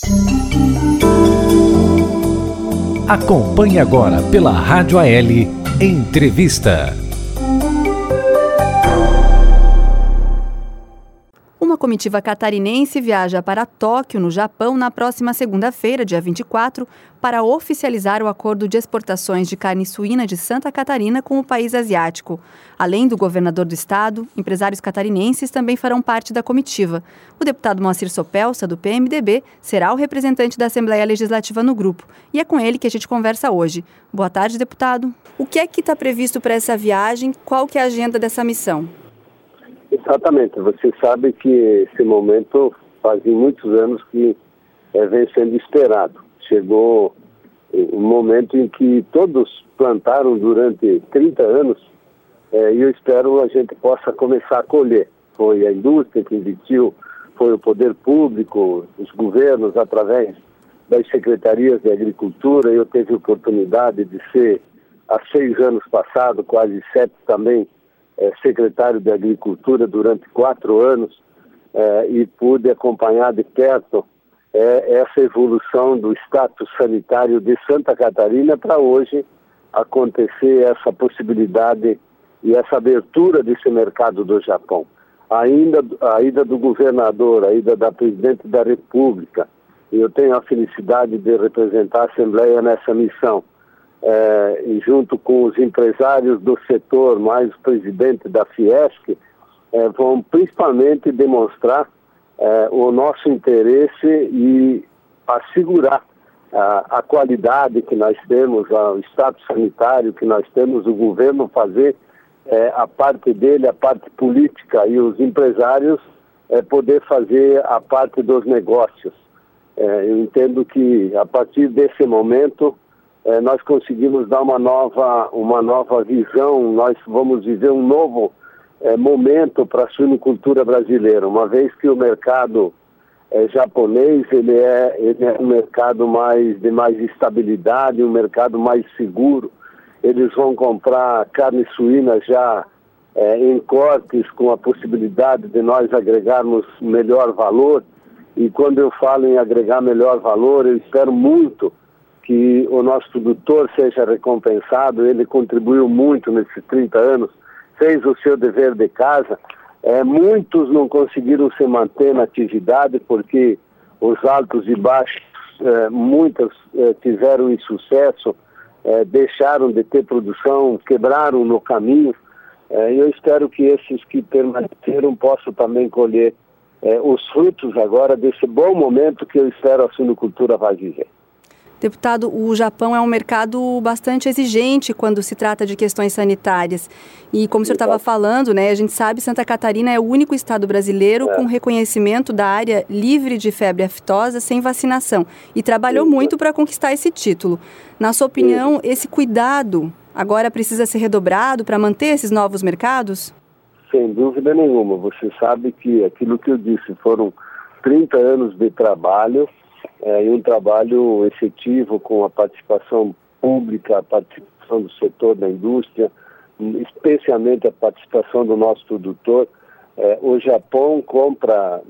Acompanhe agora pela Rádio AL Entrevista. Uma comitiva catarinense viaja para Tóquio, no Japão, na próxima segunda-feira, dia 24, para oficializar o acordo de exportações de carne suína de Santa Catarina com o país asiático. Além do governador do estado, empresários catarinenses também farão parte da comitiva. O deputado Moacir Sopelsa, do PMDB, será o representante da Assembleia Legislativa no grupo. E é com ele que a gente conversa hoje. Boa tarde, deputado. O que é que está previsto para essa viagem? Qual que é a agenda dessa missão? Exatamente. Você sabe que esse momento fazia muitos anos que vem sendo esperado. Chegou um momento em que todos plantaram durante 30 anos e eu espero que a gente possa começar a colher. Foi a indústria que investiu, foi o poder público, os governos através das secretarias de agricultura. Eu tive a oportunidade de ser, há 6 anos passados, quase 7 também, secretário de Agricultura durante 4 anos e pude acompanhar de perto essa evolução do status sanitário de Santa Catarina para hoje acontecer essa possibilidade e essa abertura desse mercado do Japão. A ida do governador, a ida da presidente da República, eu tenho a felicidade de representar a Assembleia nessa missão. E junto com os empresários do setor, mais o presidente da Fiesc, vão principalmente demonstrar o nosso interesse e assegurar a qualidade que nós temos, o status sanitário que nós temos, o governo fazer a parte dele, a parte política, e os empresários poder fazer a parte dos negócios. Eu entendo que a partir desse momento nós conseguimos dar uma nova visão, nós vamos viver um novo momento para a suinocultura brasileira, uma vez que o mercado japonês ele é um mercado de mais estabilidade, um mercado mais seguro. Eles vão comprar carne suína já em cortes, com a possibilidade de nós agregarmos melhor valor. E quando eu falo em agregar melhor valor, eu espero muito que o nosso produtor seja recompensado. Ele contribuiu muito nesses 30 anos, fez o seu dever de casa. Muitos não conseguiram se manter na atividade porque os altos e baixos, muitas tiveram insucesso, deixaram de ter produção, quebraram no caminho. Eu espero que esses que permaneceram possam também colher os frutos agora desse bom momento que eu espero a suinocultura vai viver. Deputado, o Japão é um mercado bastante exigente quando se trata de questões sanitárias. E como o senhor estava falando, né, a gente sabe que Santa Catarina é o único estado brasileiro com reconhecimento da área livre de febre aftosa sem vacinação. E trabalhou muito para conquistar esse título. Na sua opinião, esse cuidado agora precisa ser redobrado para manter esses novos mercados? Sem dúvida nenhuma. Você sabe que aquilo que eu disse foram 30 anos de trabalho, e um trabalho efetivo com a participação pública, a participação do setor da indústria, especialmente a participação do nosso produtor. O Japão compra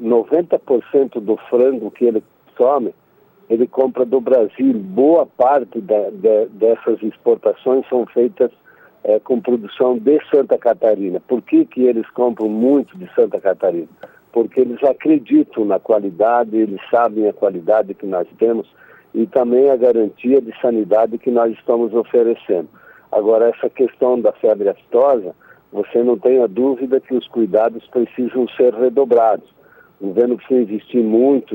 90% do frango que ele consome, ele compra do Brasil. Boa parte dessas exportações são feitas com produção de Santa Catarina. Por que eles compram muito de Santa Catarina? Porque eles acreditam na qualidade, eles sabem a qualidade que nós temos e também a garantia de sanidade que nós estamos oferecendo. Agora, essa questão da febre aftosa, você não tenha dúvida que os cuidados precisam ser redobrados. O governo precisa investir muito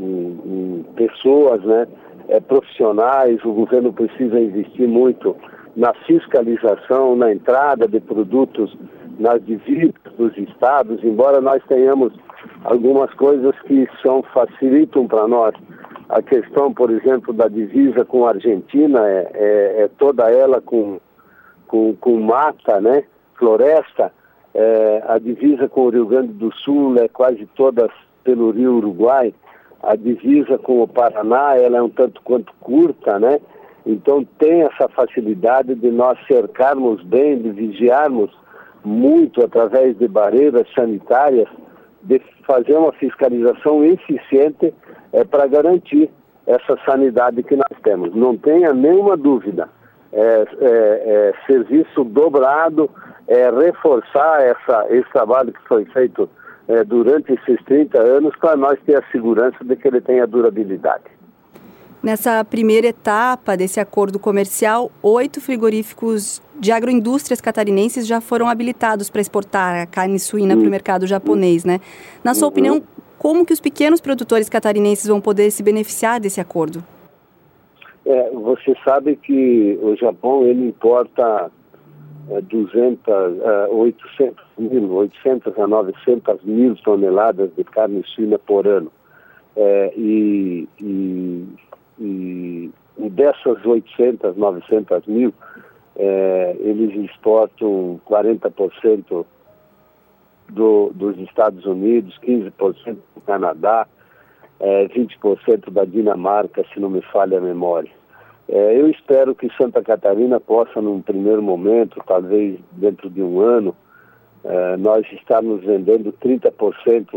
em pessoas, né, profissionais, o governo precisa investir muito na fiscalização, na entrada de produtos nas divisas dos estados, embora nós tenhamos algumas coisas que facilitam para nós. A questão, por exemplo, da divisa com a Argentina é toda ela com mata, né, floresta. A divisa com o Rio Grande do Sul é quase toda pelo Rio Uruguai. A divisa com o Paraná ela é um tanto quanto curta, né? Então tem essa facilidade de nós cercarmos bem, de vigiarmos muito através de barreiras sanitárias, de fazer uma fiscalização eficiente para garantir essa sanidade que nós temos. Não tenha nenhuma dúvida. Serviço dobrado, reforçar esse trabalho que foi feito durante esses 30 anos para nós ter a segurança de que ele tenha durabilidade. Nessa primeira etapa desse acordo comercial, 8 frigoríficos de agroindústrias catarinenses já foram habilitados para exportar a carne suína para o mercado japonês, né? Na sua opinião, como que os pequenos produtores catarinenses vão poder se beneficiar desse acordo? Você sabe que o Japão ele importa 800 a 900 mil toneladas de carne suína por ano. E dessas 800, 900 mil, eles exportam 40% dos Estados Unidos, 15% do Canadá, 20% da Dinamarca, se não me falha a memória. Eu espero que Santa Catarina possa, num primeiro momento, talvez dentro de um ano, nós estarmos vendendo 30%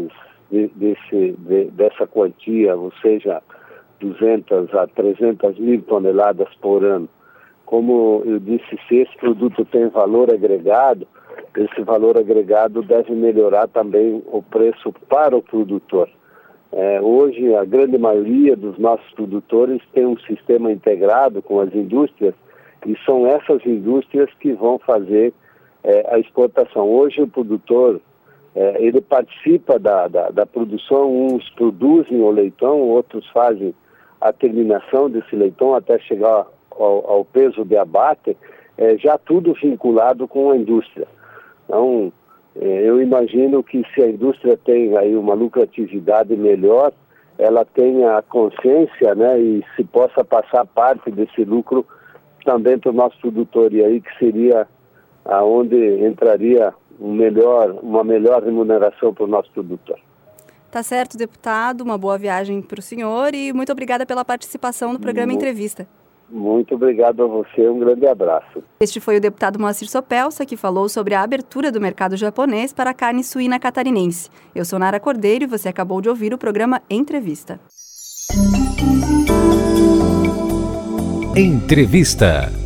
dessa quantia, ou seja, 200 a 300 mil toneladas por ano. Como eu disse, se esse produto tem valor agregado, esse valor agregado deve melhorar também o preço para o produtor. Hoje, a grande maioria dos nossos produtores tem um sistema integrado com as indústrias e são essas indústrias que vão fazer a exportação. Hoje, o produtor, ele participa da produção, uns produzem o leitão, outros fazem a terminação desse leitão até chegar ao peso de abate, já tudo vinculado com a indústria. Então, eu imagino que se a indústria tem aí uma lucratividade melhor, ela tenha a consciência, né, e se possa passar parte desse lucro também para o nosso produtor, e aí que seria aonde entraria uma melhor remuneração para o nosso produtor. Tá certo, deputado, uma boa viagem para o senhor e muito obrigada pela participação no programa Entrevista. Muito obrigado a você, um grande abraço. Este foi o deputado Moacir Sopelsa, que falou sobre a abertura do mercado japonês para a carne suína catarinense. Eu sou Nara Cordeiro e você acabou de ouvir o programa Entrevista. Entrevista.